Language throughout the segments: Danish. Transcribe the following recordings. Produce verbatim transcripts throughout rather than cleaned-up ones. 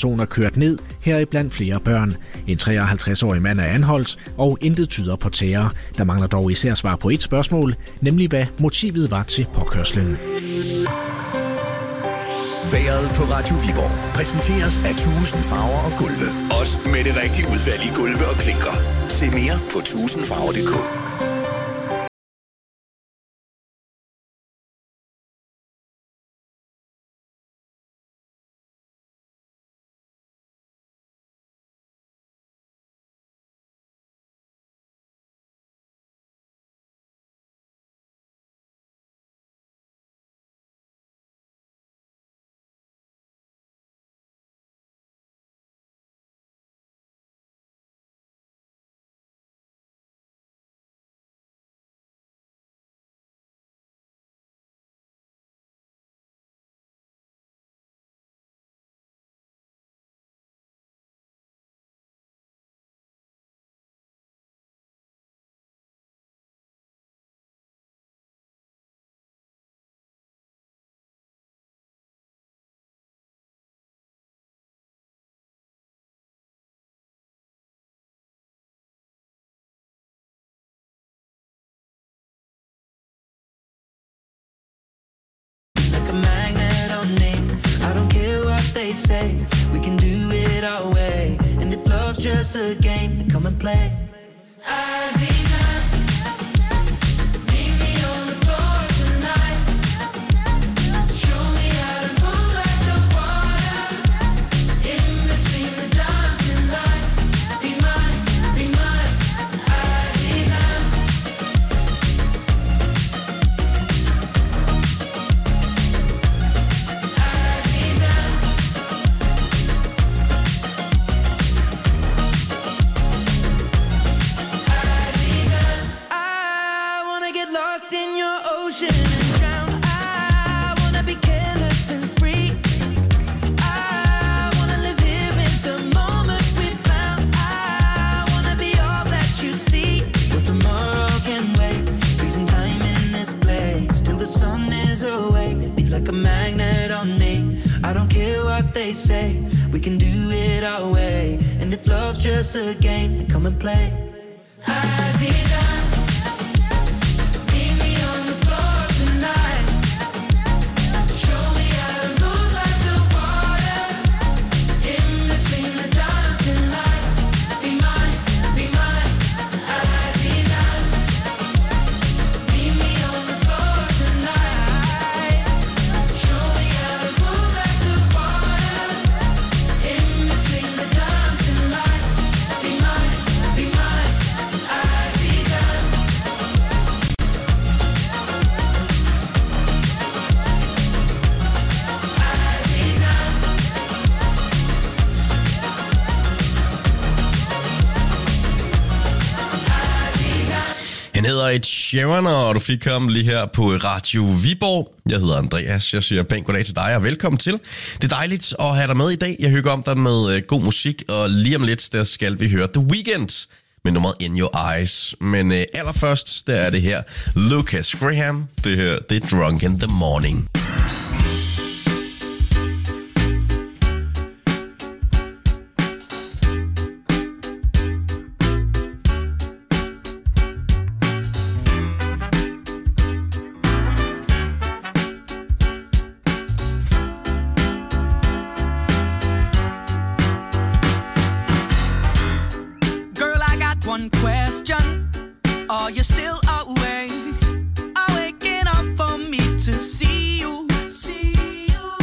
personer kørt ned, heriblandt flere børn. En treoghalvtreds-årig mand er anholdt, og intet tyder på terror. Der mangler dog især svar på et spørgsmål, nemlig hvad motivet var til påkørslen. Vejret på Radio Viborg præsenteres af tusind farver og gulve. Også med det rigtige udvalg i gulve og klinker. Se mere på tusind farver punktum d k. They say we can do it our way, and if love's just a game, then come and play. Aziza, meet me on the floor tonight. Show me how to move like the water in between the dancing lights. Be mine, be mine, Aziza. They say we can do it our way, and if love's just a game, then come and play. Aziza, meet me on the floor tonight. Show me how to move like the water in between the dancing lights. Be mine, be mine, Aziza. Meet me on the floor tonight. Show me how to move like the water in between the dancing lights. Be mine, be mine, Aziza. Han hedder Ed Sheeran, og du fik ham lige her på Radio Viborg. Jeg hedder Andreas, jeg siger pænt goddag til dig, og velkommen til. Det er dejligt at have dig med i dag. Jeg hygger om dig med god musik, og lige om lidt, der skal vi høre The Weeknd med nummeret In Your Eyes. Men øh, allerførst, der er det her Lucas Graham. Det her, det er Drunk in the Morning. One question, are you still awake? Are waking up for me to see you? See you.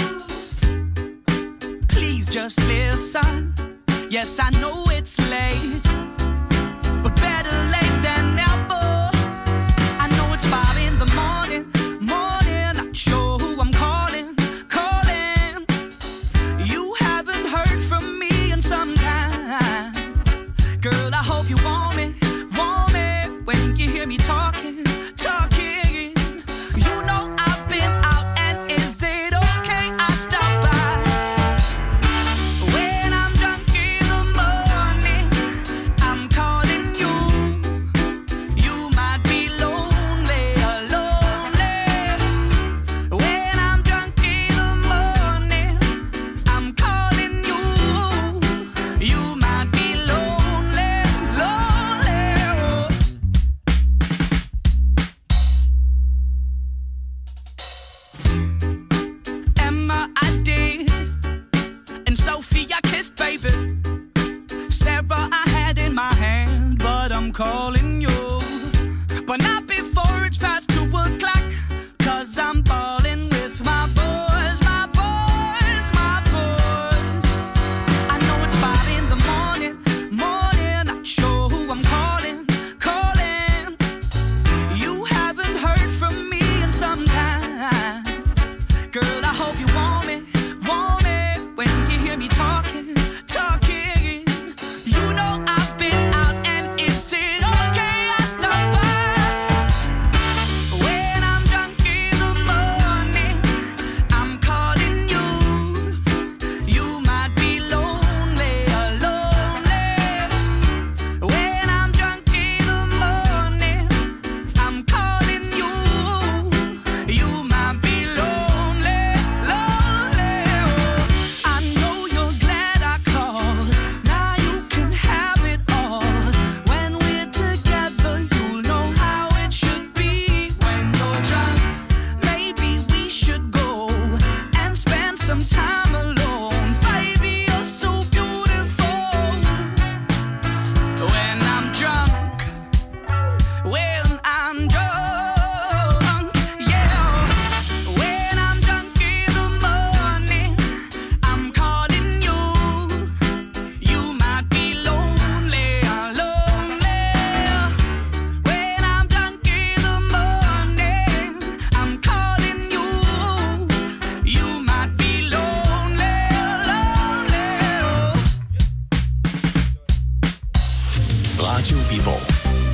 Please just listen. Yes, I know it's late, but better late than never. I know it's five in the morning, morning. Not sure who I'm calling, calling. You haven't heard from me in some time. Girl, I hope you want me, want me when you hear me talking, talking. You know I've been out, and is it okay I stop by? When I'm drunk in the morning, I And Sophie, I kissed, baby. Sarah, I had in my hand, but I'm calling you. But not before it's past two o'clock, cause I'm balling with my boys, my boys, my boys. I know it's five in the morning, morning, not sure who I'm calling, calling. You haven't heard from me in some time. Girl, I hope you want me, want me when you hear me talking, talking. You know I've been out and is it okay I stop by? When I'm drunk in the morning, I'm calling you. You might be lonely, lonely. When I'm drunk in the morning, I'm calling you. You might be lonely, lonely. Oh, I know you're glad I called. Now you can have it all. When we're together, you'll know how it should be. When you're drunk, maybe we should go and spend some time alone. Baby, you're so beautiful. When I'm drunk, when I'm drunk, yeah. When I'm drunk in the morning, I'm calling you. You might be lonely, lonely. When I'm drunk in the morning, I'm calling you. You might be lonely, lonely. Radio Viborg.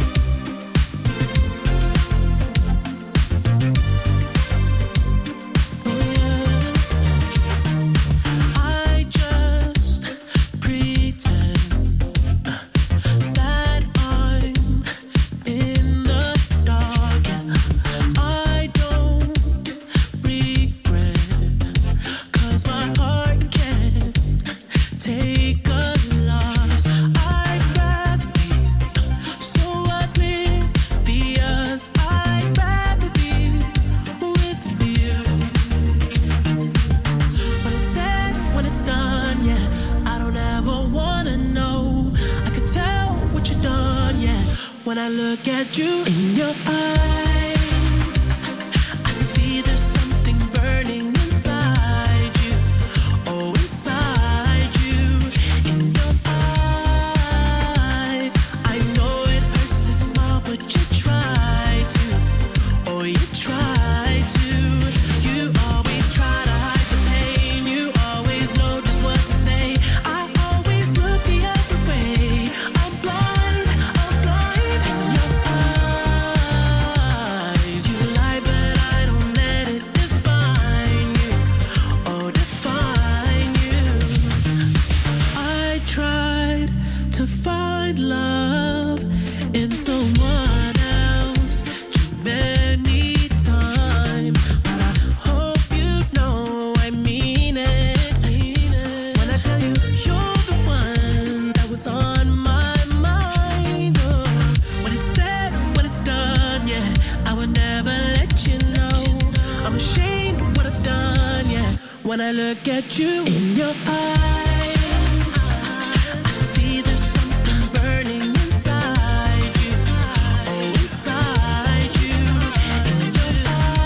I just pretend that I'm in the dark. I don't regret, 'cause my heart can't take a loss. I'd rather be so oblivious. I'd rather be with you. When it's said, when it's done, yeah, I don't ever wanna know. I could tell what you've done, yeah, when I look at you in your eyes. I see there's something burning inside you. Oh, inside you, in your eyes. I know it hurts to smile, but you try to. Oh, you try to. You always try to hide the pain. You always know just what to say. I always look the other way. I'm blind, I'm blind in your eyes. You lie, but I don't let it define you. Oh, define you. I tried to find love in someone else too many times, but I hope you know I mean it. When I tell you you're the one that was on my mind. Oh, when it's said, when it's done, yeah, I would never let you know. I'm ashamed of what I've done, yeah, when I look at you in your eyes. I see there's something burning inside you. Oh, inside you, in your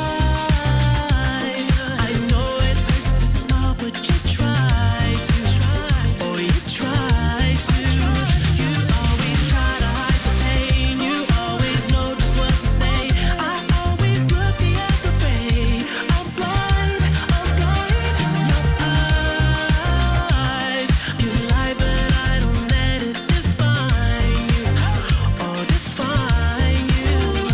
eyes. I know it hurts to smile, but you try to. Oh, you try to. You always try to hide the pain. You always know just what to say. I always look the other way. I'm blind, I'm blind in your eyes. You lie, but I don't let it define you. Oh, define you.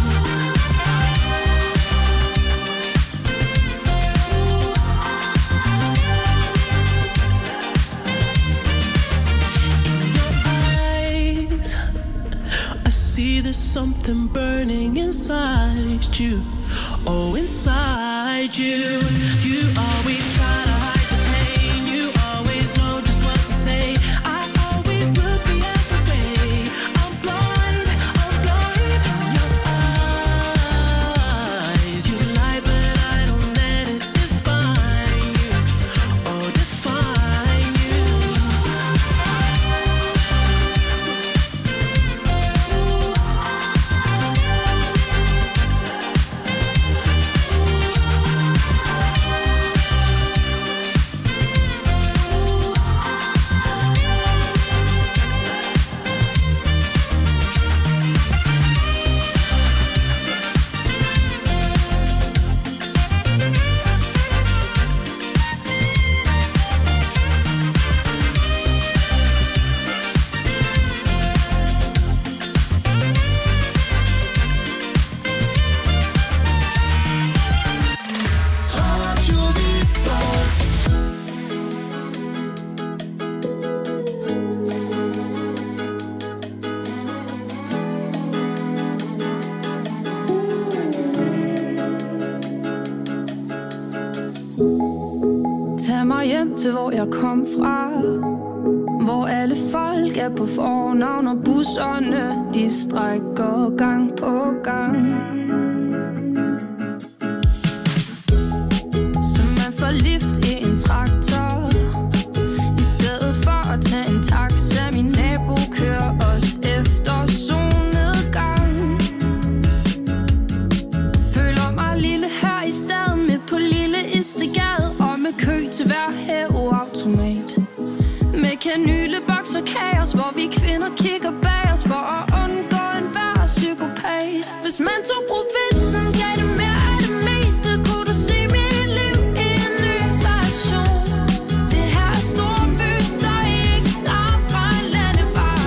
In your eyes, I see there's something burning inside you. Oh, inside you. You always try to hide the pain. You always know just what to say. I always look the other way. I'm blind, I'm blind in your eyes. You lie, but I don't let it define you. Oh, define you. med mig hjem til, hvor jeg kom fra. Hvor alle folk er på fornavn, og busserne, de strækker gang på gang. Så man får lift i en traktor, i stedet for at tage en taxa. Min nabo kører os efter solnedgang. Føler mig lille her i staden, midt på lille Istegade, og med kø til hver hæveautomat. Med kanyleboks og kaos, hvor vi kvinder kigger bag os for at undgå enhver psykopat. Hvis man tog provinsen, gav det mere af det meste, kunne du se mit liv i en ny version. Det her er storby, står ikke langt fra en landevej.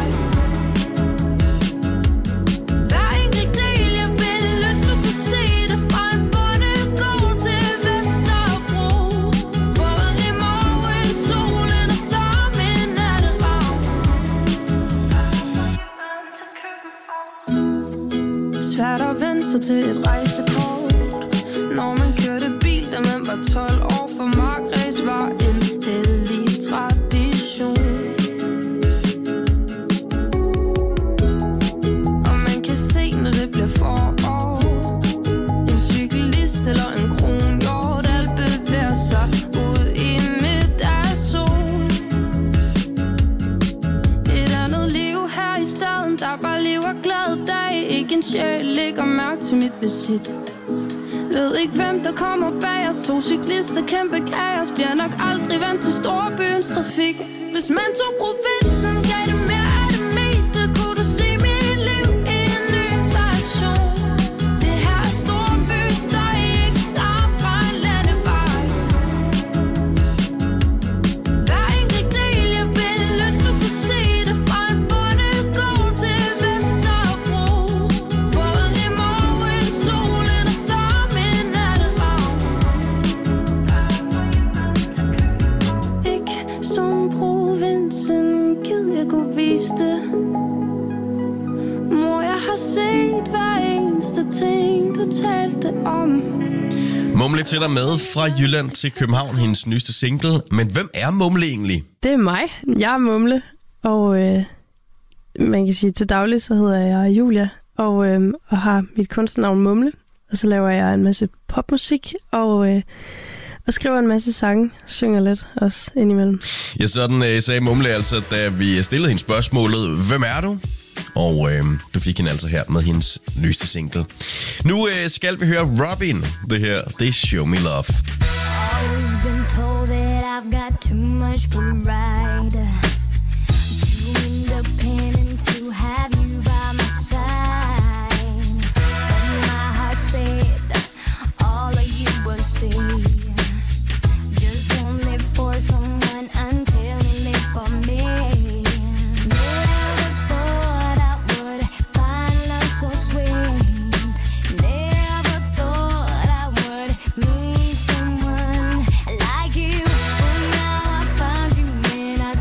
Hver enkelt del, jeg vil lyst, du kunne se det fra en bondegård til Vesterbro. Både i morgen, solen og sammen er det rav. Svært at vende sig til et rejsekort, når man kørte bil, da man var tolv år. For markræs var en hellig tradition. Og man kan se, når det bliver forår, en cyklist eller en kronhjort, alt bevæger sig ud i midt af sol. Et andet liv her i staden, der bare lever glad dag. Ikke en sjæl lægger mærke til mit visit. Ved ikke hvem der kommer bag os. To cyklister, kæmpe kaos, bliver nok aldrig vant til storbyens trafik. Hvis man tog provinsen, gav det mere af det meste, kunne du se mit liv i en ny version. Det her er storby, står ikke langt fra en landevej. Hver enkelt del, jeg vil lyst, du kunne se det fra en bondegård til Vesterbro. Både i morgen, solen og sammen er det rav. Ikke som provinsen, gid jeg kunne vise det. Mor, jeg har set hver eneste ting, du talte om. Mumle til dig med fra Jylland til København, hendes nyeste single. Men hvem er Mumle egentlig? Det er mig. Jeg er Mumle, og øh, man kan sige til daglig, så hedder jeg Julia, og, øh, og har mit kunstnernavn Mumle. Og så laver jeg en masse popmusik, og, øh, og skriver en masse sange, synger lidt også indimellem. Ja, sådan øh, sagde Mumle altså, da vi stillede hende spørgsmålet, hvem er du? Og øh, du fik hende altså her med hendes nyeste single. Nu øh, skal vi høre Robin. Det her, det er Show Me Love. Always been told that I've got too much pride, too independent to have you by my side. But my heart said all of you will see. Just don't live for someone until you live for me. Never thought I would find love so sweet. Never thought I would meet someone like you. But now I found you and I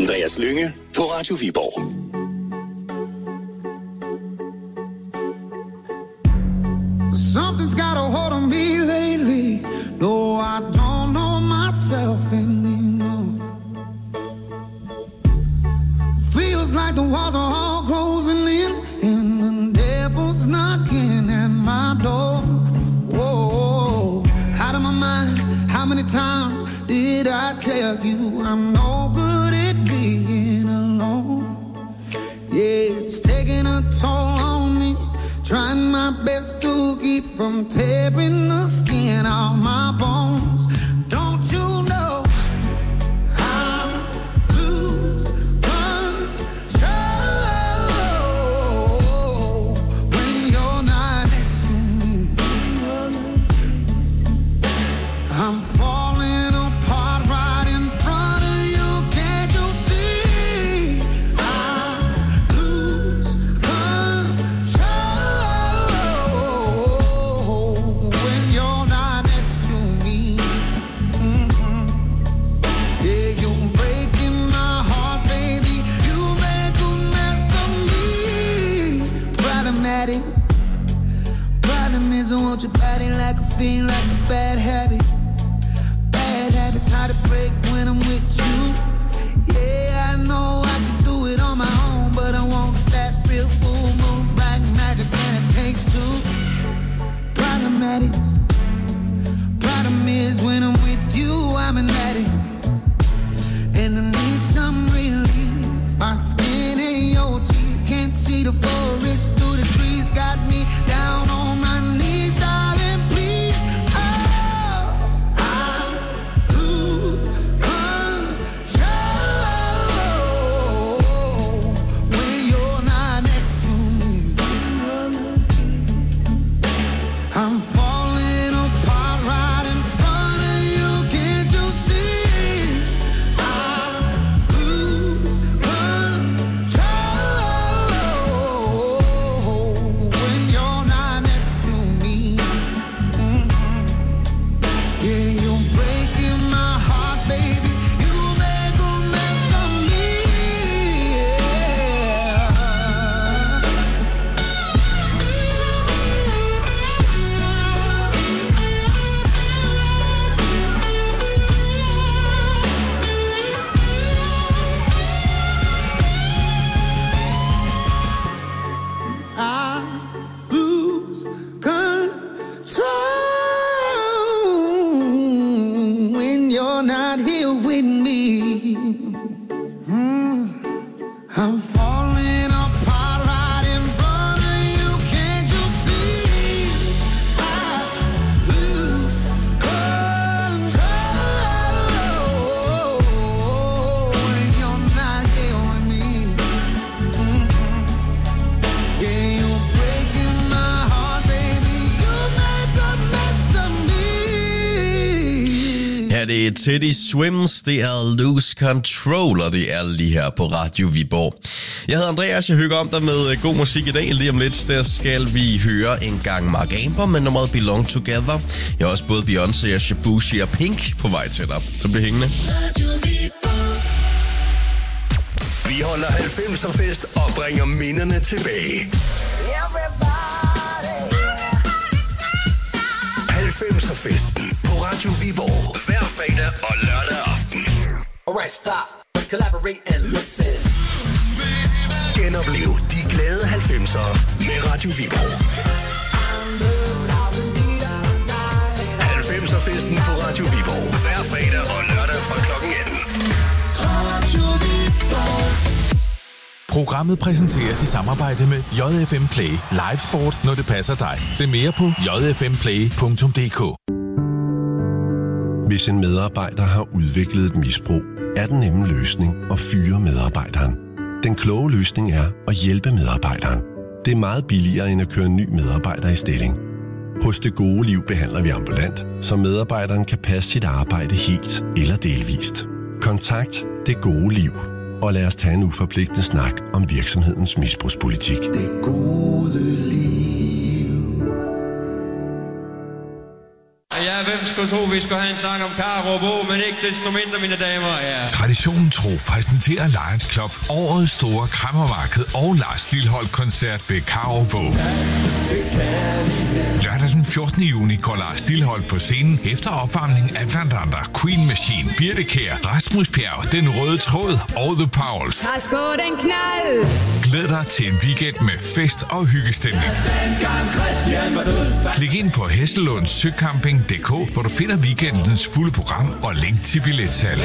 Andreas Lynge på Radio Viborg. Something's got a hold on me lately. No, I don't know myself anymore. Feels like the walls are all closing in, and the devil's knocking at my door. Whoa, out of my mind. How many times did I tell you I'm no good at being alone? Yeah, it's taking a toll on me. Trying my best to keep from tearing the skin off my bones. Don't you know I lose control when you're not next to me? I'm falling apart right in front of you. Can't you see? I lose control when you're not next to me. Mhm. Yeah, you're breaking my heart, baby. You make a mess of me. Problematic. Problem is I want your body like a fiend, like a bad habit. Bad habits hard to break when I'm with you. Yeah, I know I can do it on my own, but I want that real full moon black magic, and it takes two. Problematic. Problem is when I'm with you, I'm an addict, and I need some relief. My skin and your teeth can't see the forest through the trees. Got me down on my knees, darling, please. Oh, I lose control when you're not next to me. I'm falling apart right in front of you. Can't you see? I lose control when you're not next to me. Mhm. Yeah, you're breaking my heart, baby. You make a mess of me. Yeah. I lose control when you're not here with me. Mm. I'm falling apart right in front of you. Can't you see? I lose control when you're not here with me. Mhm. Yeah, you're breaking my heart, baby. You make a mess of me. Ja, det er Teddy Swims, det er Lose Control, og det er lige her på Radio Viborg. Jeg hedder Andreas, jeg hygger om dig med god musik i dag. Lige om lidt, der skal vi høre en gang Mark Amber med nummeret Belong Together. Jeg har også både Beyoncé og Shabushi og Pink på vej til dig, så bliv hængende. Vi holder halvfemser fest og bringer minderne tilbage. halvfemser festen på Radio Viborg hver fredag og lørdag aften. Alright, stop. Collaborate and listen. Genoplev de glade halvfemsere med Radio Viborg. halvfemser festen på Radio Viborg hver fredag og lørdag fra klokken atten. Radio Viborg. Programmet præsenteres i samarbejde med J F M Play. Live sport, når det passer dig. Se mere på j f m play punktum d k. Hvis en medarbejder har udviklet et misbrug, er den nemme løsning at fyre medarbejderen. Den kloge løsning er at hjælpe medarbejderen. Det er meget billigere end at køre en ny medarbejder i stilling. Hos Det Gode Liv behandler vi ambulant, så medarbejderen kan passe sit arbejde helt eller delvist. Kontakt Det Gode Liv, og lad os tage en uforpligtende snak om virksomhedens misbrugspolitik. Det gode liv. Ja, hvem skulle tro, vi skulle have en sang om Karup Å, men ikke desto mindre, mine damer. Ja. Traditionen tro præsenterer Lions Club årets store kræmmermarked og Lars Lilholt-koncert ved Karup Å. Lørdag den fjortende juni går Lars Lilholt på scenen efter opvarmning af blandt andre Queen Machine, Birte Kjær, Rasmus Bjerg, Den Røde Tråd og The Powers. Pas på den knald! Glæd dig til en weekend med fest og hyggestemning. Klik ind på hestelunds søcamping punktum d k, hvor du finder weekendens fulde program og link til billetsalg.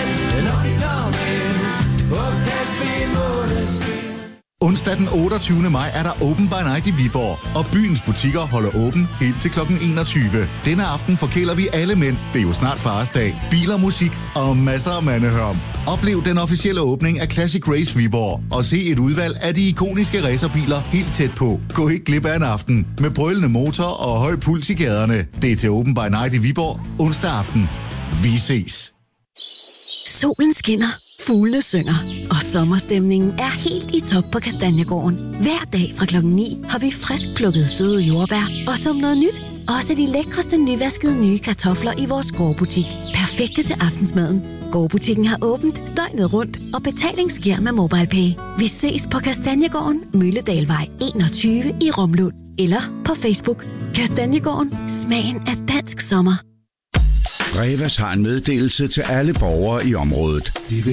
Onsdag den otteogtyvende maj er der Open by Night i Viborg, og byens butikker holder åben helt til klokken enogtyve. Denne aften forkæler vi alle mænd. Det er jo snart faresdag. Biler, musik og masser af mandehørm. Oplev den officielle åbning af Classic Race Viborg og se et udvalg af de ikoniske racerbiler helt tæt på. Gå ikke glip af en aften med brølende motor og høj puls i gaderne. Det er til Open by Night i Viborg onsdag aften. Vi ses. Solen skinner, fuglene synger, og sommerstemningen er helt i top på Kastanjegården. Hver dag fra klokken ni har vi frisk plukket søde jordbær, og som noget nyt, også de lækreste nyvaskede nye kartofler i vores gårdbutik. Perfekte til aftensmaden. Gårdbutikken har åbent døgnet rundt, og betaling sker med MobilePay. Vi ses på Kastanjegården, Mølledalvej enogtyve i Romlund, eller på Facebook. Kastanjegården, smagen af dansk sommer. Revas har en meddelelse til alle borgere i området.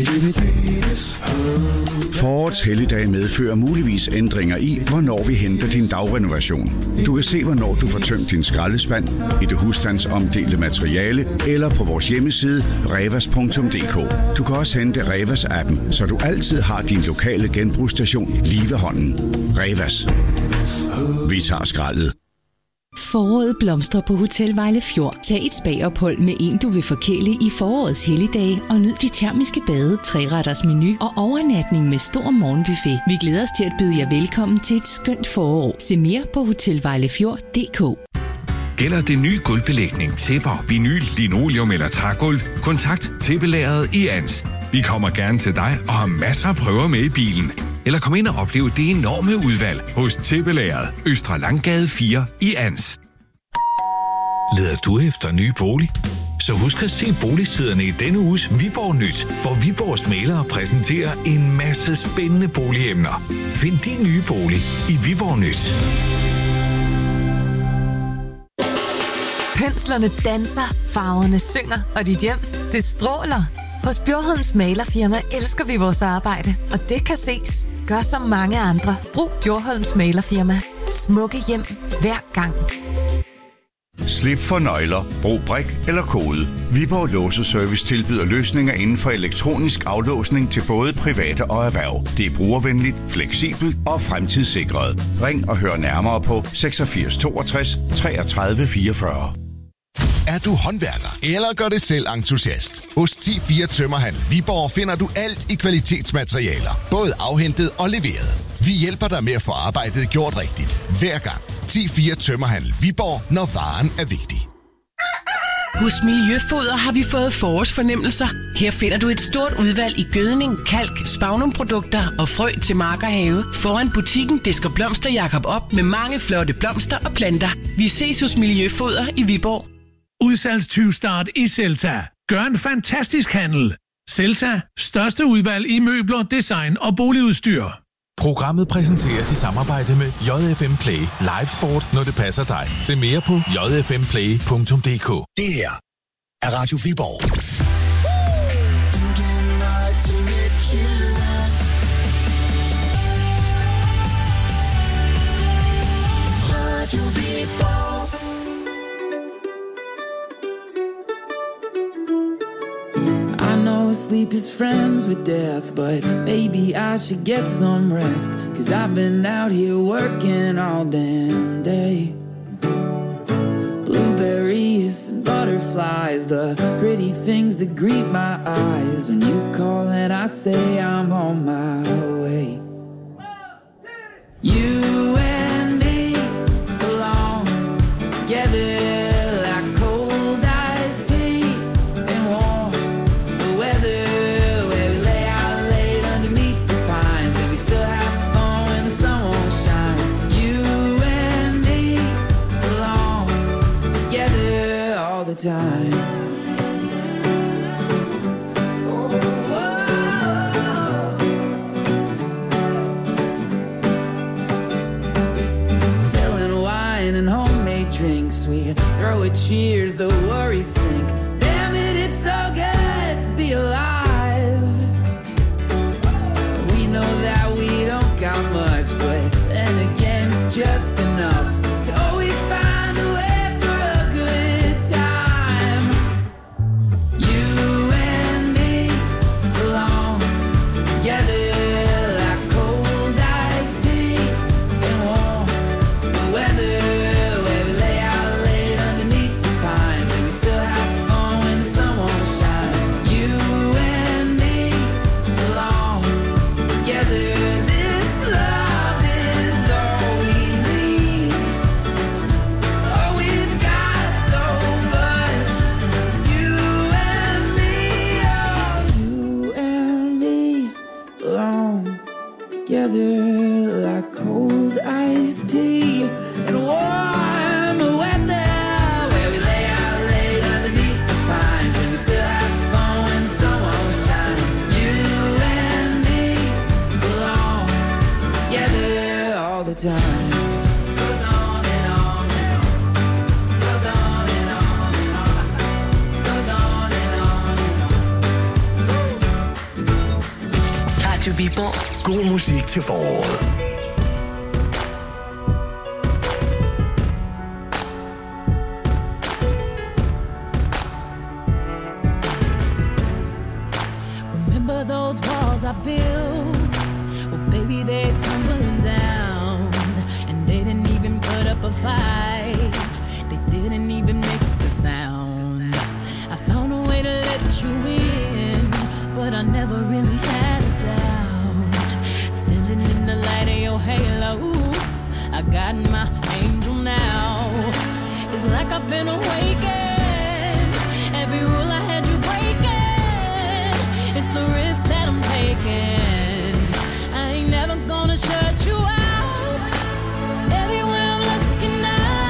Forårets helligdag medfører muligvis ændringer i, hvornår vi henter din dagrenovation. Du kan se, hvornår du får tømt din skraldespand i det husstandsomdelte materiale eller på vores hjemmeside revas punktum d k. Du kan også hente Revas-appen, så du altid har din lokale genbrugsstation lige ved hånden. Revas. Vi tager skraldet. Foråret blomstrer på Hotel Vejle Fjord. Tag et spagophold med en, du vil forkæle i forårets helligdage, og nyd de termiske bade, tre-retters menu og overnatning med stor morgenbuffet. Vi glæder os til at byde jer velkommen til et skønt forår. Se mere på hotel vejle fjord punktum d k. Gælder det nye gulvbelægning, tæpper, vinyl, linoleum eller trægulv? Kontakt Tæppelageret i Ans. Vi kommer gerne til dig og har masser af prøver med i bilen. Eller kom ind og opleve det enorme udvalg hos Tæppelageret, Østre Langgade fire i Ans. Leder du efter ny bolig? Så husk at se boligsiderne i denne uges Viborg Nyt, hvor Viborgs mælere præsenterer en masse spændende boligemner. Find din nye bolig i Viborg Nyt. Penslerne danser, farverne synger, og dit hjem, det stråler. Hos Bjørholms Malerfirma elsker vi vores arbejde, og det kan ses. Gør som mange andre. Brug Bjørholms Malerfirma. Smukke hjem hver gang. Slip for nøgler, brug brik eller kode. Viborg Låseservice tilbyder løsninger inden for elektronisk aflåsning til både private og erhverv. Det er brugervenligt, fleksibelt og fremtidssikret. Ring og hør nærmere på seksogfirs toogtres treogtredive fireogfyrre. Er du håndværker eller gør det selv entusiast? Hos ti fire Tømmerhandel Viborg finder du alt i kvalitetsmaterialer, både afhentet og leveret. Vi hjælper dig med at få arbejdet gjort rigtigt, hver gang. ti fire Tømmerhandel Viborg, når varen er vigtig. Hos Miljøfoder har vi fået forårsfornemmelser. Her finder du et stort udvalg i gødning, kalk, spagnumprodukter og frø til mark og have. Foran butikken disker Blomster Jakob op med mange flotte blomster og planter. Vi ses hos Miljøfoder i Viborg. Udsalgstyvstart i Celta. Gør en fantastisk handel. Celta. Største udvalg i møbler, design og boligudstyr. Programmet præsenteres i samarbejde med J F M Play. Live sport, når det passer dig. Se mere på j f m play punktum d k. Det her er Radio Viborg. Radio Viborg. I know sleep is friends with death, but maybe I should get some rest. Cause I've been out here working all damn day. Blueberries and butterflies, the pretty things that greet my eyes. When you call and I say I'm on my way. You and me belong together. Together all the time. Spilling wine and homemade drinks, we throw a cheers, the worries sink. Damn it, it's so good to be alive. We know that we don't got much, but then again it's just enough to always find a way for a good time. You and me belong together like cold iced tea and warm weather, where we lay out late underneath the pines and we still have fun when the sun won't shine. You and me belong together. This love is all we need. Oh, we've got so much. You and me, oh, you and me belong together like cold iced tea and warm weather, where we lay out late underneath the pines and we still have fun when the sun won't shine. You and me belong together all the time. Goes on and on and on. Goes on and on and on. Goes on and on and on. Radio Viborg. God musik til foråret. Remember those walls I built? Well, baby, they're tumbling down. And they didn't even put up a fight. They didn't even make the sound. I found a way to let you in, but I never really had a doubt. Standing in the light of your halo, I got my angel now. It's like I've been awakened. Every rule I had you breaking. It's the risk that I'm taking. I ain't never gonna shut you out. Everywhere I'm looking now,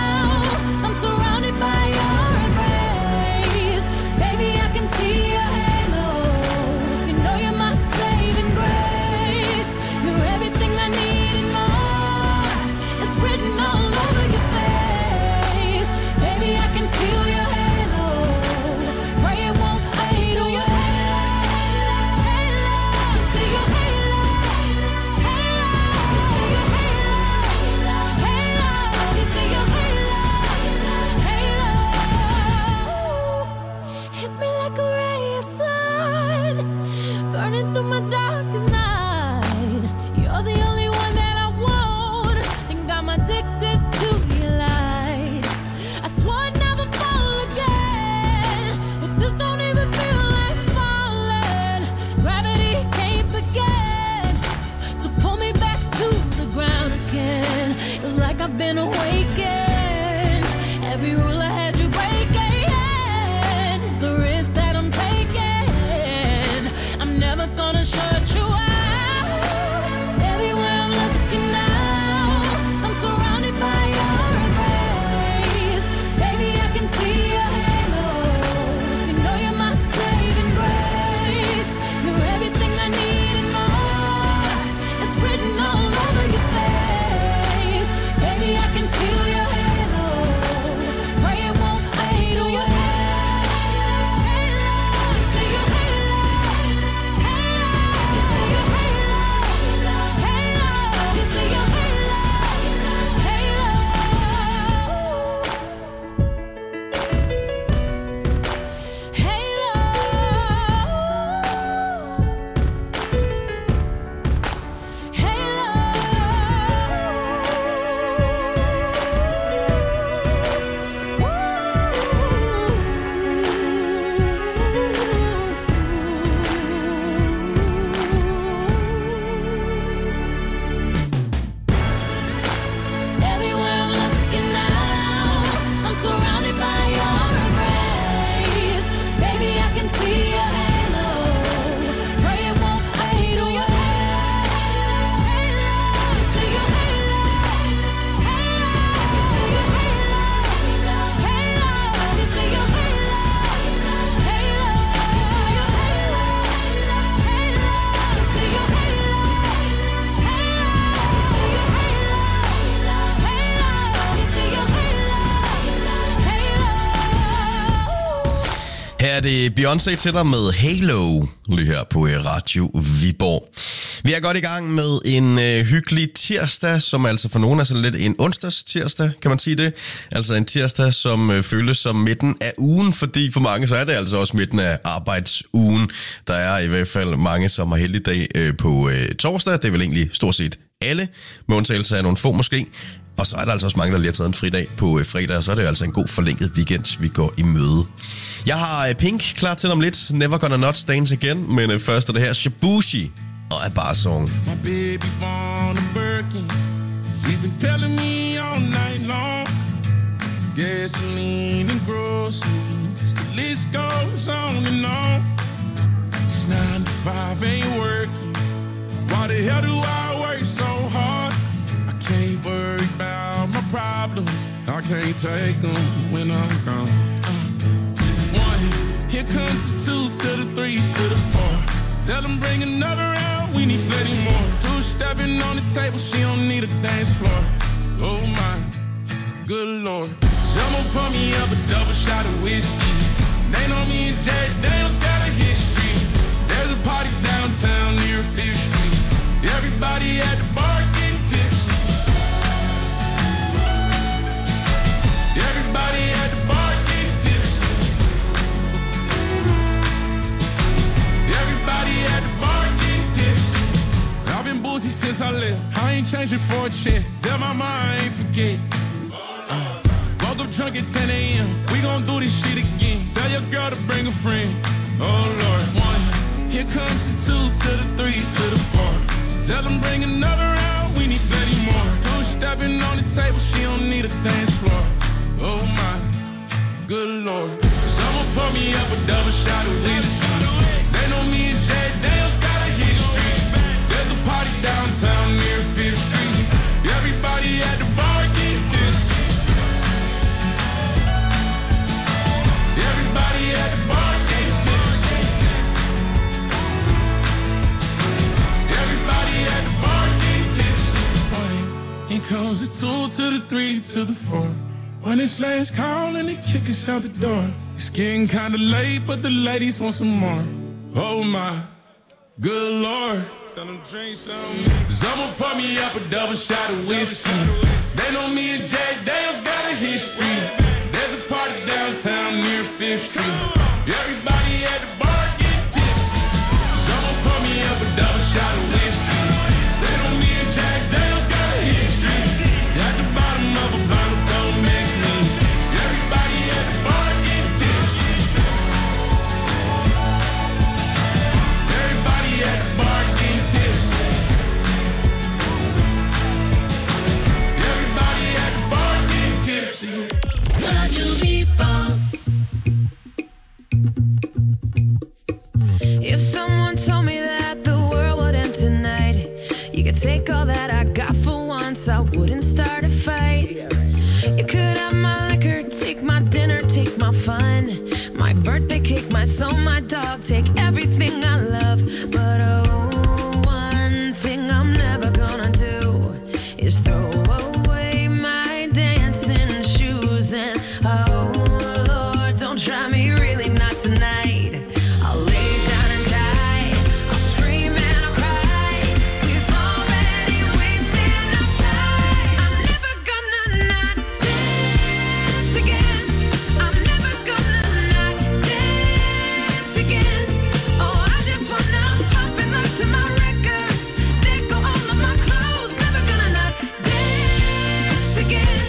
Her er det Beyoncé til dig med Halo, lige her på Radio Viborg. Vi er godt i gang med en øh, hyggelig tirsdag, som altså for nogen er sådan lidt en onsdags tirsdag, kan man sige det. Altså en tirsdag, som øh, føles som midten af ugen, fordi for mange så er det altså også midten af arbejdsugen. Der er i hvert fald mange, som har helligdag øh, på øh, torsdag. Det er vel egentlig stort set alle, med undtagelse af nogle få måske. Og så er der altså også mange, der lige har taget en fridag på øh, fredag, og så er det altså en god forlænget weekend, vi går i møde. Jeg har øh, Pink klar til om lidt, Never Gonna Not Dance Again, men øh, først er det her Shabushi og A Bar Song. My baby born a Birkin, she's been telling me all night long. Gasoline and groceries, the list goes on and on. This nine to five ain't working, why the hell do I work so hard? Can't worry about my problems, I can't take them when I'm gone. uh, One, here comes the two to the three to the four. Tell them bring another round, we need plenty more. Two stepping on the table, she don't need a dance floor. Oh my, good lord. Someone pour me up a double shot of whiskey. They know me and Jack Daniels got a history. There's a party downtown near Fifth Street. Everybody at the bar getting tipsy. Everybody at the bar getting tipsy. Everybody at the bar getting tipsy. I've been boozy since I left, I ain't changing for a check. Tell my mom I ain't forget. uh, Woke up drunk at ten a.m. We gon' do this shit again. Tell your girl to bring a friend. Oh Lord. One, here comes the two to the three to the four. Tell them bring another round, we need plenty more. Two stepping on the table, she don't need a dance floor. Oh my, good lord. Someone pour me up a double shot of whiskey. They know me and Jack Daniels got a history. There's a party downtown near Fifth Street. Everybody at the bar getting tipsy. Everybody at the bar getting tipsy. Everybody at the bar getting tipsy. Here comes the two to the three to the four. When it's last call and they kick us out the door. It's getting kinda late, but the ladies want some more. Oh my, good lord. Tell them drink some. Someone pour me up a double shot of whiskey. They know me and Jack Daniels got a history. There's a party downtown near Fifth Street. Everybody at the bar getting tipsy. Someone pour me up a double shot of whiskey. They know me and Jack Daniels got a history. At the bottom of a bottle, don't mix me. Everybody at the bar getting tipsy. Everybody at the bar getting tipsy. Everybody at the bar getting tipsy. Radio Viborg. If someone told me that the world would end tonight, you could take all that I got for once, I wouldn't start a fight. You could have my liquor, take my dinner, take my fun, my birthday cake, my soul, my dog, take everything I love. But oh, one thing I'm never gonna do is throw away my dancing shoes. And oh Lord, don't try me, really not tonight. I'll lay down and die, I'll scream and I'll cry. We've already wasted enough time. I'm never gonna not dance again. I'm never gonna not dance again. Oh, I just wanna pop and look to my records. Let go all of my clothes. Never gonna not dance again.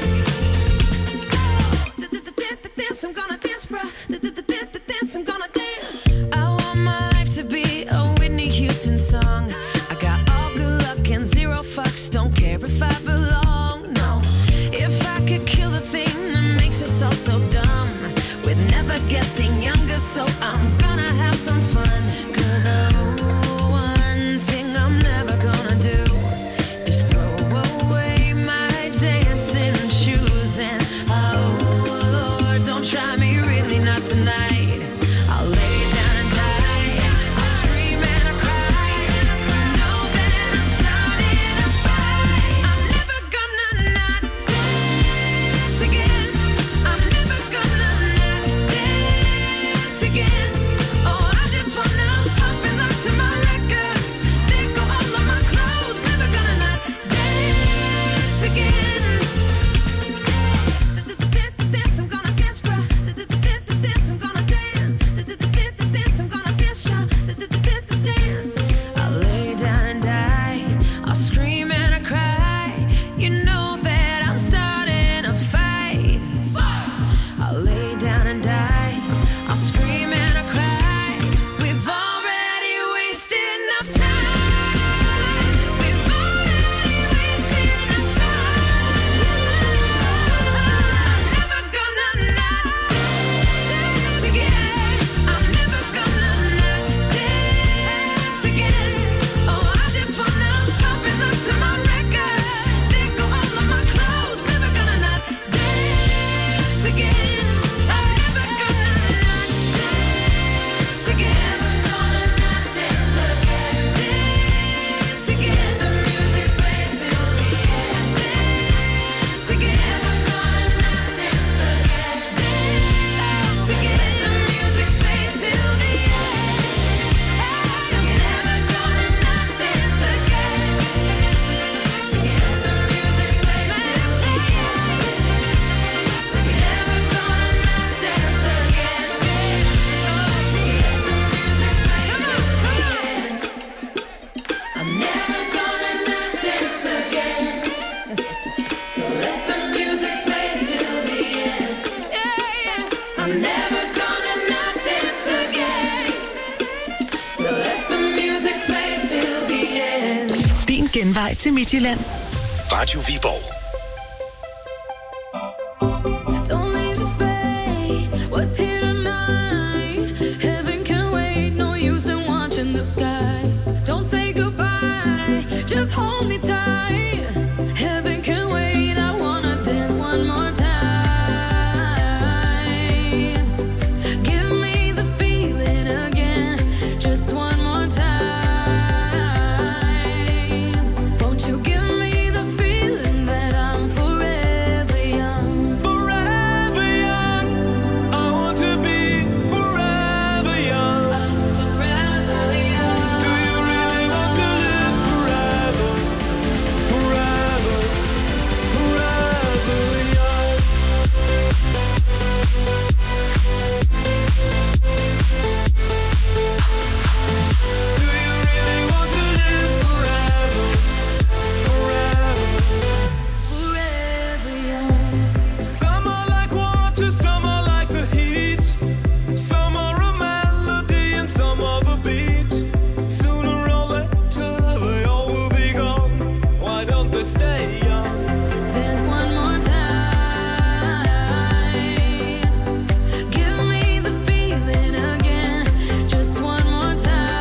Dance, I'm gonna dance, bruh. Dance, I'm gonna dance. I want my life to be a Whitney Houston song. I got all good luck and zero fucks. Don't care if I belong, no. If I could kill the thing that makes us all so dumb, we're never getting younger, so I'm gonna have some fun. Cause oh, one thing I'm never gonna do is throw away my dancing shoes. And oh Lord, don't try me, really not tonight. I'll lay down and die, I'll scream and I'll cry. You know that I'm starting a fight. I'm never gonna not dance again. I'm never gonna not dance again. genvej til Midtjylland. Radio Viborg. Don't leave the fate, what's here tonight? Heaven can wait, no use in watching the sky. Don't say goodbye, just hold me tight. Heaven can wait, I wanna dance one more time. Give me the feeling again, just one more time. Won't you give me the feeling that I'm forever young? Forever young. I want to be forever young. I'm forever young. Do you really want to live forever? Forever, forever young. Do you really want to live forever? Forever, Forever young. some are like water, some are like the heat. Some are a melody and some are the beat. Sooner or later they all will be gone. Why don't they stay young? Dance one more time. Give me the feeling again, just one more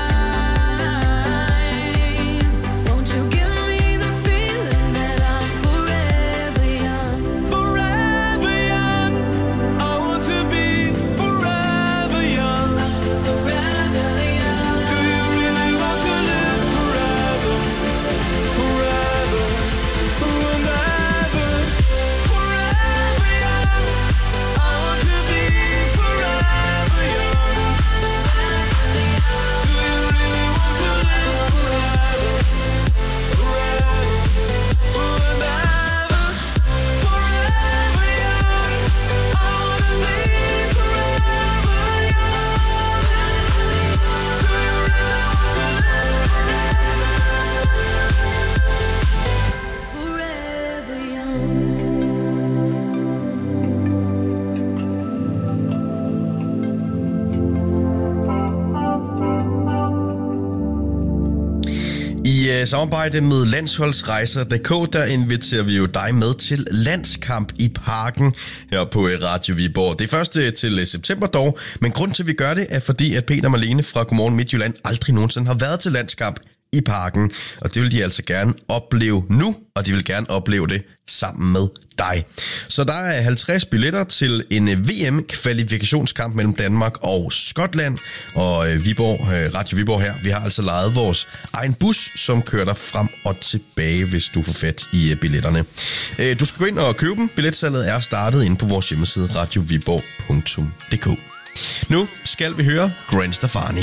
time. Won't you give me the feeling that I'm forever young? Forever young. I want to be forever young. Forever young. Do you really want to live forever? Forever, and ever. Forever young. I want to be forever young. Do you really want to live forever? Forever, and ever. Forever young. I want to be forever young. Do you really want to live forever young? I uh, samarbejde med Landsholdsrejser punktum d k, der inviterer vi jo dig med til landskamp i Parken her på uh, Radio Viborg. Det er først uh, til uh, september dog, men grund til, at vi gør det, er fordi, at Peter og Marlene fra Godmorgen Midtjylland aldrig nogensinde har været til landskamp i Parken. Og det vil de altså gerne opleve nu, og de vil gerne opleve det sammen med dig. Så der er halvtreds billetter til en V M-kvalifikationskamp mellem Danmark og Skotland. Og Viborg, Radio Viborg her, vi har altså lejet vores egen bus, som kører dig frem og tilbage, hvis du får fat i billetterne. Du skal gå ind og købe dem. Billetsalget er startet inde på vores hjemmeside radio viborg punktum d k. Nu skal vi høre Gwen Stefani.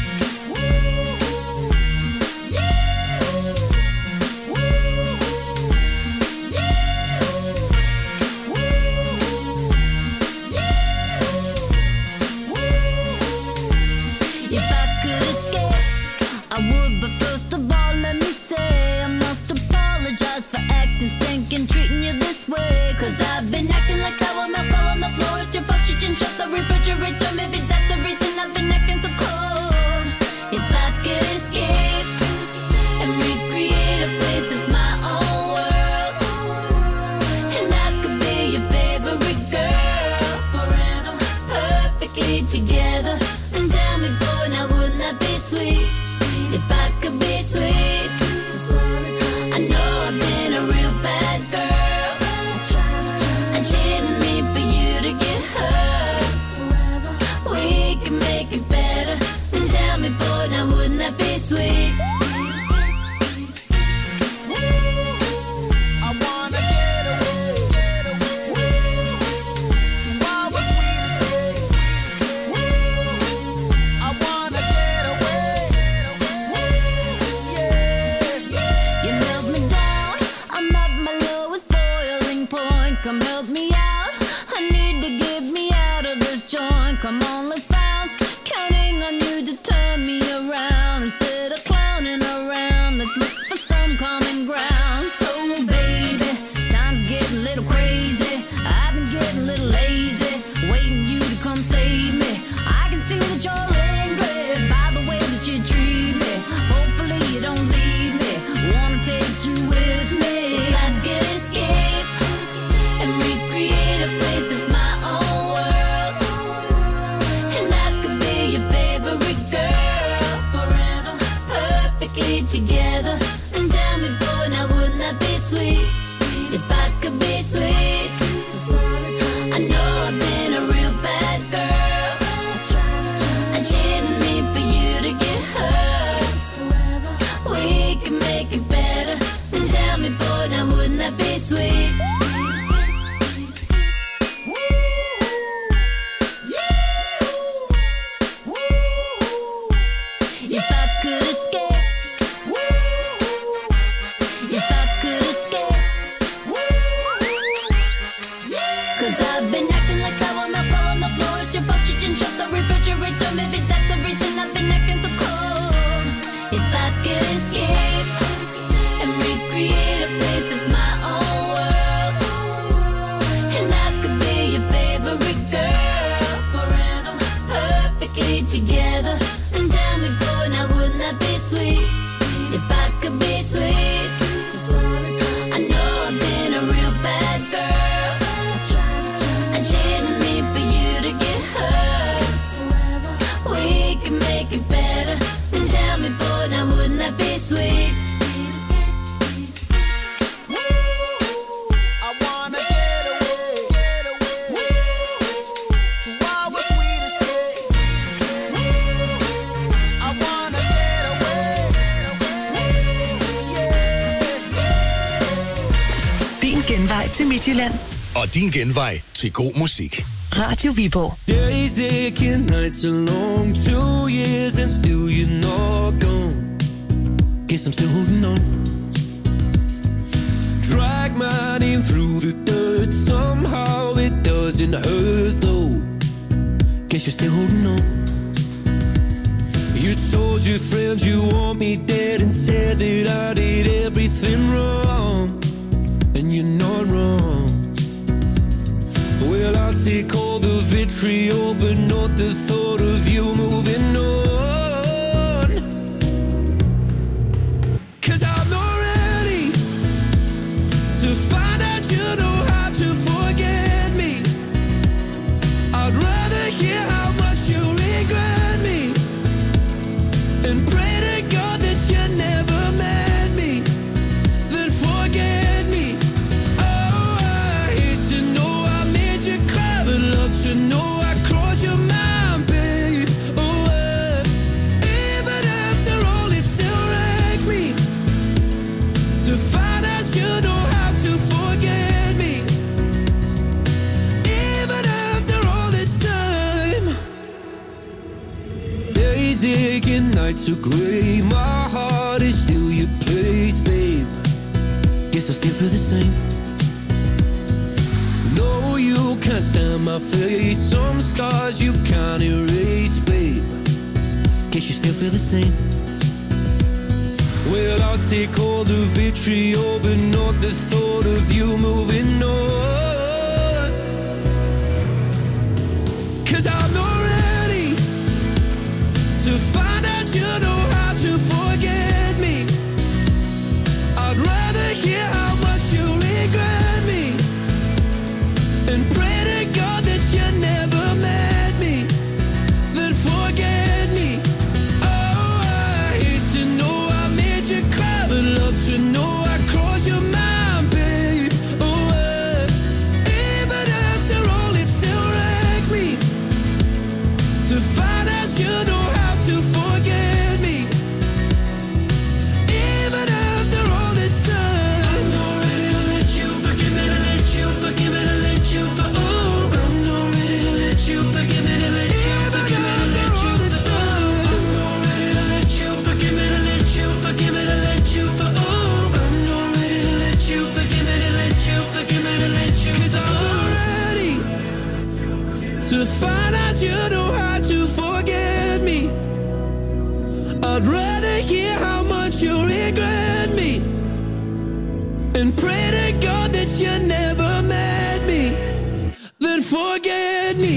If I could escape, I would, but first of all, let me say I must apologize for acting stinking, treating you this way. Cause I've been acting like sour milk all on the floor. It's your fault you didn't shut the refrigerator. Maybe that's the reason I've been acting so cold. If I could escape and recreate a place that's my own world, and I could be your favorite girl forever, perfectly together. And tell me, boy, now wouldn't that be sweet? If I could be sweet. I know I've been a real bad girl. I didn't mean for you to get hurt. We can make it better. And tell me, boy, now wouldn't that be sweet? I wanna get away, get away to our sweet escape. I wanna get away, yeah, yeah. You melt me down, I'm at my lowest boiling point. Come help me out, I need to get me out of this joint. Come on, let's bounce, counting on you to turn me around. Instead of clowning around, let's look for some common ground. So baby, time's getting a little crazy. I've been getting a little lazy, waiting you to come save me. I can see that you're angry by the way that you treat me. Hopefully you don't leave me. Wanna take the refrigerator. Maybe that's the reason I've been acting so cold. If I could escape and recreate a place that's my own world, and I could be your favorite girl forever, perfectly together. And tell me, boy, now wouldn't that be sweet? If I could be sweet, I know I've been a real bad girl. I didn't mean for you to get hurt. We can make it better. And tell me, boy, now wouldn't that be sweet? Genvej til Midtjylland. Og din genvej til god musik. Radio Viborg. Days aching, nights are long. Two years and still you're not gone. Guess I'm still holding on. Drag my name through the dirt. Somehow it doesn't hurt though. Guess you're still holding on. You told your friends you want me dead and said that I did everything wrong. And you're not wrong. Well, I'll take all the vitriol, but not the thought of you moving on. 'Cause I'm not ready to find out you know how to forget me. I'd rather hear how much you regret me and pray to God that you never met me, then forget me. To know I crossed your mind, babe. Oh, uh, even after all, it still wrecked me to find out you know how to forget me. Even after all this time, days aching, nights are gray. My heart is still your place, babe. Guess I still feel the same. No, you can't stand my face. Some scars you can't erase, babe. Guess you still feel the same. Well, I'll take all the vitriol, but not the thought of you moving on. 'Cause I'm not ready to find out you know how to forget me. I'd rather hear how much you regret me and pray to God that you never met me, then forget me. Oh, I hate to know I made you cry, but love to know I crossed your mind, babe. Oh, uh, even after all, it still wrecked me to find out you know how to forget me. Even after all this time, I'm not ready to let you forgive me, to let you forgive me, to let you for. You forgive me to let you forgive me to let you for. I'm not ready to let you forgive me to let you forgive me to let you for. Oh, I'm not ready to let you forgive me to let you forgive me to let you. 'Cause I'm not ready to find out you know how to forget me. I'd rather hear how much you regret me and pray to God that you never met me, then forget me.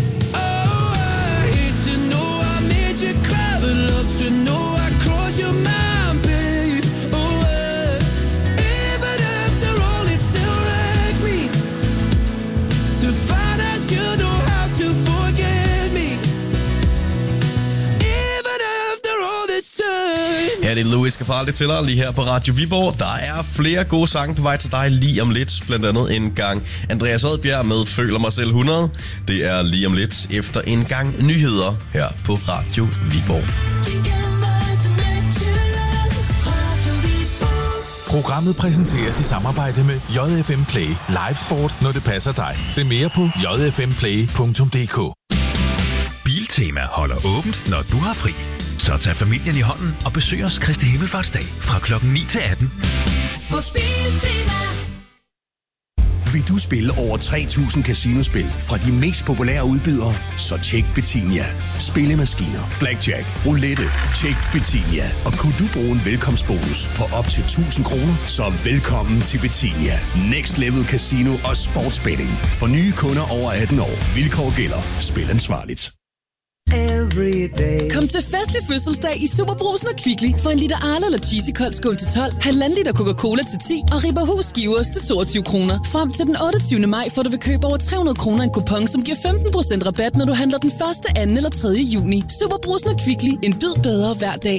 To know I crossed your mind, babe. Oh, uh, even after all, it still wrecked me to find out you know how to forget me. Even after all this time. Ja, det er Louis Capaldi til dig lige her på Radio Viborg. Der er flere gode sange på vej til dig lige om lidt. Blandt andet en gang Andreas Odbjerg med Føler mig selv hundrede. Det er lige om lidt efter en gang nyheder her på Radio Viborg. Programmet præsenteres i samarbejde med J F M Play. Live sport, når det passer dig. Se mere på j f m play punktum d k. Biltema holder åbent, når du har fri. Så tag familien i hånden og besøg os Kristi Himmelfartsdag fra klokken ni til atten. Hos Biltema. Vil du spille over tre tusind casinospil fra de mest populære udbydere? Så tjek Betinia. Spillemaskiner, blackjack, roulette. Tjek Betinia. Og kunne du bruge en velkomstbonus på op til tusind kroner? Så velkommen til Betinia. Next Level Casino og Sportsbetting. For nye kunder over atten år. Vilkår gælder. Spil ansvarligt. Kom til fest i fødselsdag i Superbrusen og Kvickly for en liter Arla eller Cheesy kold skål til tolv, halvanden liter Coca-Cola til ti og Ribberhus skiveost til toogtyve kroner. Frem til den otteogtyvende maj får du ved køb over tre hundrede kroner en kupon, som giver femten procent rabat, når du handler den første, anden eller tredje juni. Superbrusen og Kvickly. En bid bedre hver dag.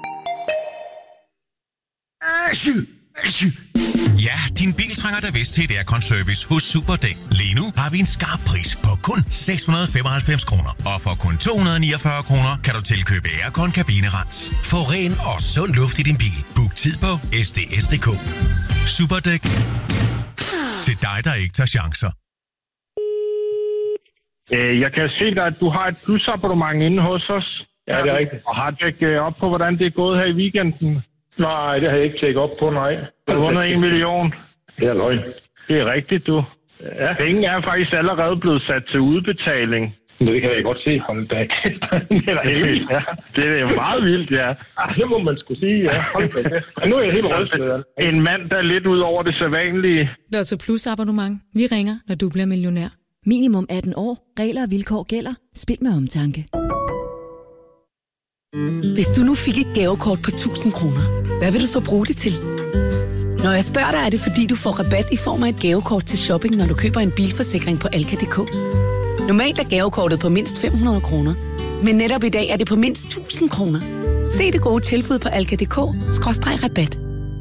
Ja, din bil trænger da vist til et aircon-service hos Superdæk. Lige nu har vi en skarp pris på kun seks hundrede og femoghalvfems kroner. Og for kun to hundrede og niogfyrre kroner kan du tilkøbe aircon kabinerens. Få ren og sund luft i din bil. Book tid på s d s punktum d k. Superdæk. Til dig, der ikke tager chancer. Jeg kan se dig, at du har et plusabonnement inde hos os. Ja, det er rigtigt. Og har tjekket op på, hvordan det er gået her i weekenden? Nej, det har jeg ikke tjekket op på, nej. Du har vundet en million. Det er løgn. Det er rigtigt, du. Ja. Penge er faktisk allerede blevet sat til udbetaling. Men det kan jeg godt se. Hold da kæft. Det er helt. Ja, det er jo meget vildt, ja. Ah, det må man skulle sige, ja. Hold da kæft. Nu er jeg helt rystet. En mand, der er lidt ud over det sædvanlige. Lotto Plus abonnement. Vi ringer, når du bliver millionær. Minimum atten år. Regler og vilkår gælder. Spil med omtanke. Hvis du nu fik et gavekort på tusind kroner, hvad vil du så bruge det til? Når jeg spørger dig, er det fordi, du får rabat i form af et gavekort til shopping, når du køber en bilforsikring på Alka punktum d k. Normalt er gavekortet på mindst fem hundrede kroner, men netop i dag er det på mindst tusind kroner. Se det gode tilbud på alka punktum d k skråstreg rabat.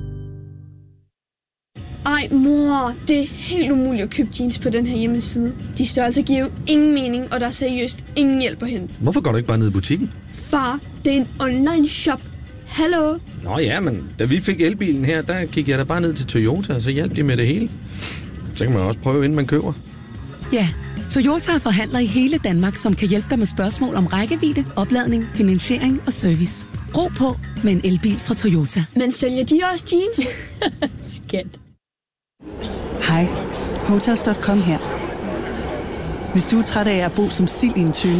Ej mor, det er helt umuligt at købe jeans på den her hjemmeside. De størrelser giver jo ingen mening, og der er seriøst ingen hjælp at hente. Hvorfor går du ikke bare ned i butikken? Far, det er en online shop. Hallo? Nå ja, men da vi fik elbilen her, der kiggede jeg da bare ned til Toyota, og så hjalp de med det hele. Så kan man også prøve, inden man køber. Ja, Toyota er forhandler i hele Danmark, som kan hjælpe dig med spørgsmål om rækkevidde, opladning, finansiering og service. Ro på med en elbil fra Toyota. Men sælger de også jeans? Skat. Hej, Hotels punktum com her. Hvis du er træt af at bo som sild i en tønde,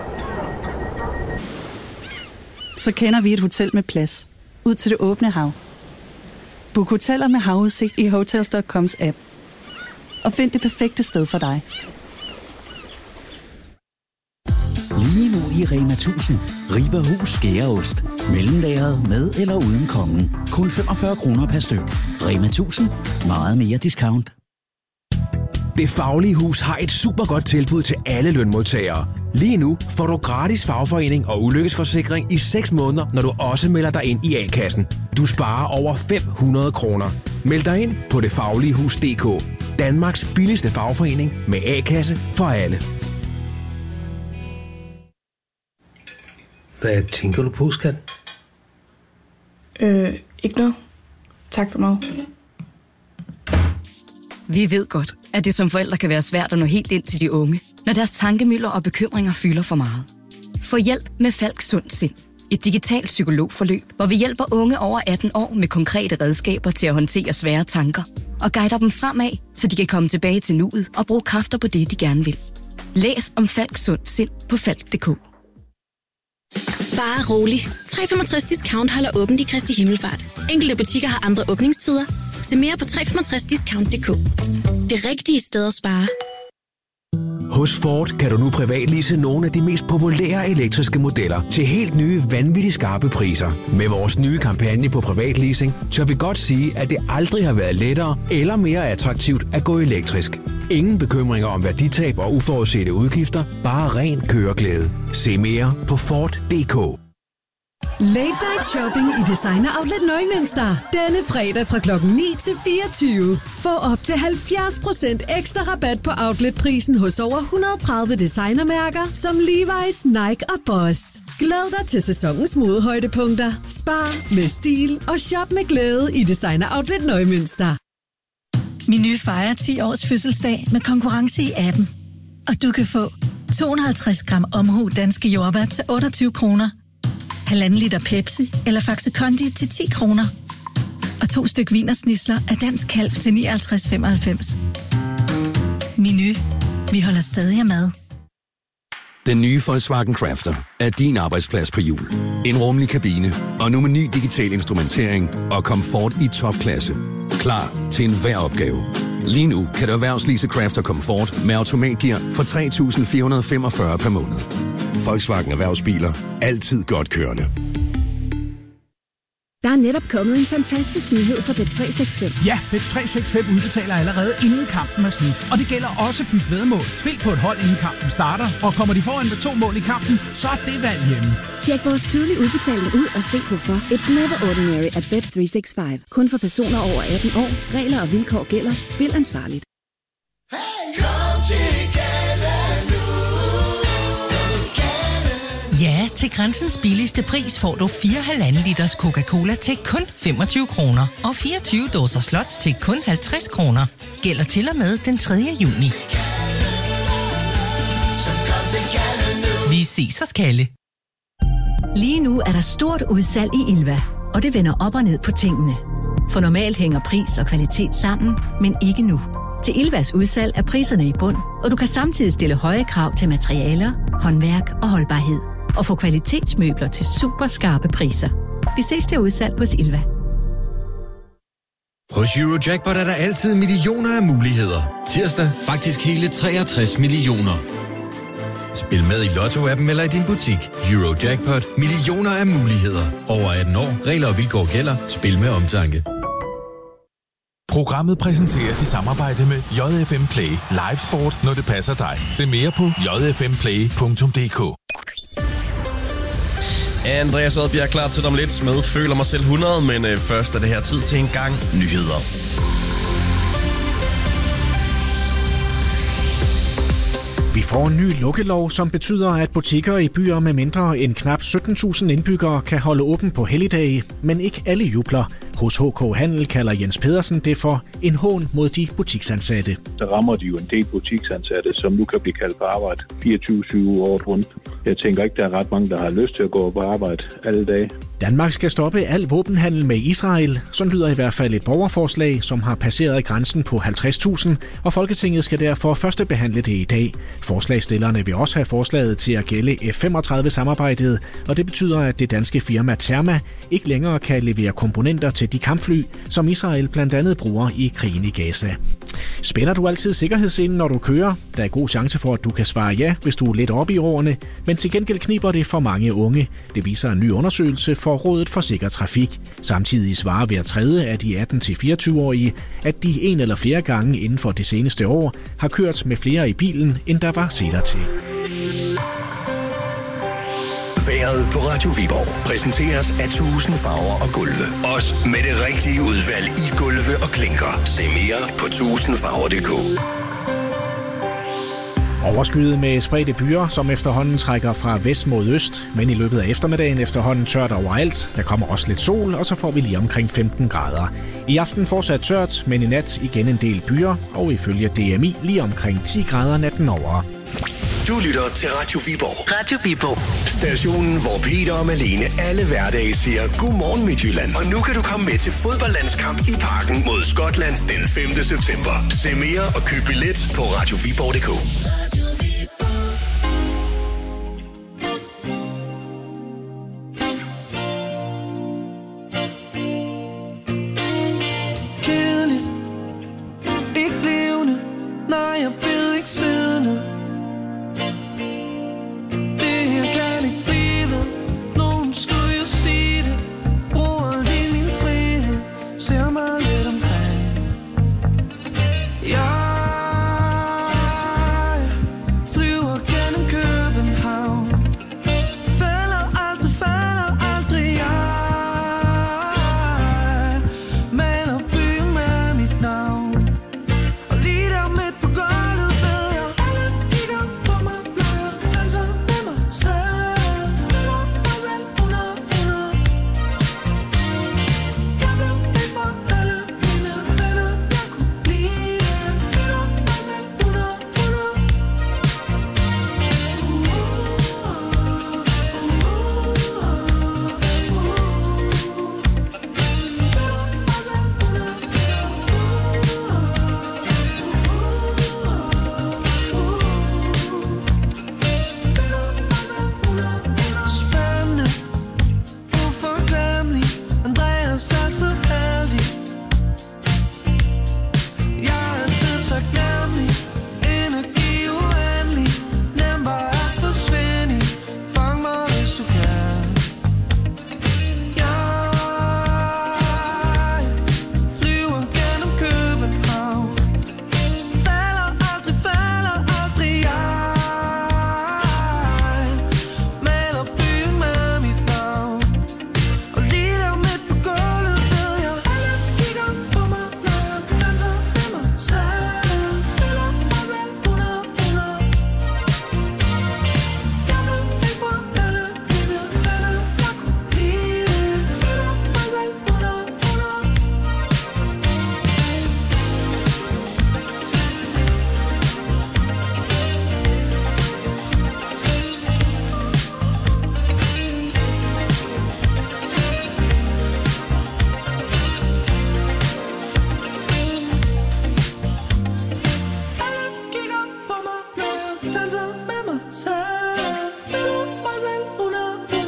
så kender vi et hotel med plads ud til det åbne hav. Book hoteller med havudsigt i Hotels punktum coms app. Og find det perfekte sted for dig. Lige nu i Rema tusind. Ribberhus skæreost. Mellemlagret med eller uden kongen. Kun femogfyrre kroner per styk. Rema tusind. Meget mere discount. Det Faglige Hus har et super godt tilbud til alle lønmodtagere. Lige nu får du gratis fagforening og ulykkesforsikring i seks måneder, når du også melder dig ind i A-kassen. Du sparer over fem hundrede kroner. Meld dig ind på det faglige hus punktum d k. Danmarks billigste fagforening med A-kasse for alle. Hvad tænker du på, skat? Øh, ikke noget. Tak for mig. Vi ved godt, at det som forældre kan være svært at nå helt ind til de unge, når deres tankemylder og bekymringer fylder for meget. Få hjælp med Falk Sund Sind. Et digitalt psykologforløb, hvor vi hjælper unge over atten år med konkrete redskaber til at håndtere svære tanker og guider dem fremad, så de kan komme tilbage til nuet og bruge kræfter på det, de gerne vil. Læs om Falk Sund Sind på falk punktum d k. Bare rolig. tre komma femogtres discount holder åbent i Kristi Himmelfart. Enkelte butikker har andre åbningstider. Se mere på tre komma femogtres discount punktum d k. Det rigtige sted at spare. Hos Ford kan du nu privatlease nogle af de mest populære elektriske modeller til helt nye, vanvittigt skarpe priser. Med vores nye kampagne på privatleasing, tør vi godt sige, at det aldrig har været lettere eller mere attraktivt at gå elektrisk. Ingen bekymringer om værditab og uforudsete udgifter, bare ren køreglæde. Se mere på Ford punktum d k. Late Night Shopping i Designer Outlet Neumünster. Denne fredag fra klokken ni til fireogtyve. Få op til halvfjerds procent ekstra rabat på outletprisen hos over et hundrede og tredive designermærker som Levi's, Nike og Boss. Glæd dig til sæsonens modehøjdepunkter. Spar med stil og shop med glæde i Designer Outlet Neumünster. Menu fejrer ti års fødselsdag med konkurrence i appen. Og du kan få to hundrede og halvtreds gram omhu danske jordbær til otteogtyve kroner. Halvanden liter Pepsi eller Faxe Kondi til ti kroner. Og to styk wienersnitsler af dansk kalv til nioghalvtreds femoghalvfems. Menu. Vi holder stadig af mad. Den nye Volkswagen Crafter er din arbejdsplads på hjul. En rummelig kabine og nu med ny digital instrumentering og komfort i topklasse. Klar til enhver opgave. Lige nu kan du erhvervslease Crafter Comfort med automatgear for tre tusind fire hundrede femogfyrre per måned. Volkswagen Erhvervsbiler. Altid godt kørende. Der er netop kommet en fantastisk nyhed fra Bet tre seks fem. Ja, Bet tre seks fem udbetaler allerede inden kampen er slut. Og det gælder også byt væddemål. Spil på et hold inden kampen starter, og kommer de foran med to mål i kampen, så er det valg hjemme. Tjek vores tidlige udbetaling ud og se hvorfor. It's never ordinary at Bet tre seks fem. Kun for personer over atten år. Regler og vilkår gælder. Spil ansvarligt. Ja, til Grænsens billigste pris får du fire komma fem liters Coca-Cola til kun femogtyve kroner og fireogtyve dåser Slots til kun halvtreds kroner. Gælder til og med den tredje juni. Vi ses hos Kalle. Lige nu er der stort udsalg i Ilva, og det vender op og ned på tingene. For normalt hænger pris og kvalitet sammen, men ikke nu. Til Ilvas udsalg er priserne i bund, og du kan samtidig stille høje krav til materialer, håndværk og holdbarhed. Og få kvalitetsmøbler til super skarpe priser. Vi ses til udsalg hos Ilva. Hos Eurojackpot er der altid millioner af muligheder. Tirsdag faktisk hele treogtres millioner. Spil med i Lotto-appen eller i din butik. Eurojackpot. Millioner af muligheder. Over atten år. Regler og vilkår gælder. Spil med omtanke. Programmet præsenteres i samarbejde med J F M Play. Live sport, når det passer dig. Se mere på j f m play punktum d k. Andreas Oddbjerg er klar til om lidt med Føler mig selv hundrede, men øh, først er det her tid til en gang nyheder. Vi får en ny lukkelov, som betyder, at butikker i byer med mindre end knap sytten tusind indbyggere kan holde åben på helligdage, men ikke alle jubler. Hos H K Handel kalder Jens Pedersen det for en hån mod de butiksansatte. Der rammer de jo en del butiksansatte, som nu kan blive kaldt på arbejde fireogtyve syv året rundt. Jeg tænker ikke, der er ret mange, der har lyst til at gå på arbejde alle dage. Danmark skal stoppe al våbenhandel med Israel. Sådan lyder i hvert fald et borgerforslag, som har passeret grænsen på halvtreds tusind, og Folketinget skal derfor første behandle det i dag. Forslagsstillerne vil også have forslaget til at gælde F femogtredive-samarbejdet, og det betyder, at det danske firma Therma ikke længere kan levere komponenter til de kampfly, som Israel blandt andet bruger i krigen i Gaza. Spænder du altid sikkerhedsselen, når du kører? Der er god chance for, at du kan svare ja, hvis du er lidt oppe i årene, men til gengæld kniber det for mange unge. Det viser en ny undersøgelse for Rådet for Sikker Trafik. Samtidig svarer hver tredje af de atten til fireogtyve-årige, at de en eller flere gange inden for det seneste år har kørt med flere i bilen, end der var seler til. Vejret på Radio Viborg præsenteres af tusind farver og gulve. Også med det rigtige udvalg i gulve og klinker. Se mere på tusind farver punktum d k. Overskyet med spredte byer, som efterhånden trækker fra vest mod øst, men i løbet af eftermiddagen efterhånden tørt overalt. Der kommer også lidt sol, og så får vi lige omkring femten grader. I aften fortsat tørt, men i nat igen en del byer, og ifølge D M I lige omkring ti grader natten over. Du lytter til Radio Viborg. Radio Viborg. Stationen, hvor Peter og Malene alle hverdage siger godmorgen Midtjylland. Og nu kan du komme med til fodboldlandskamp i Parken mod Skotland den femte september. Se mere og køb billet på radio viborg punktum d k.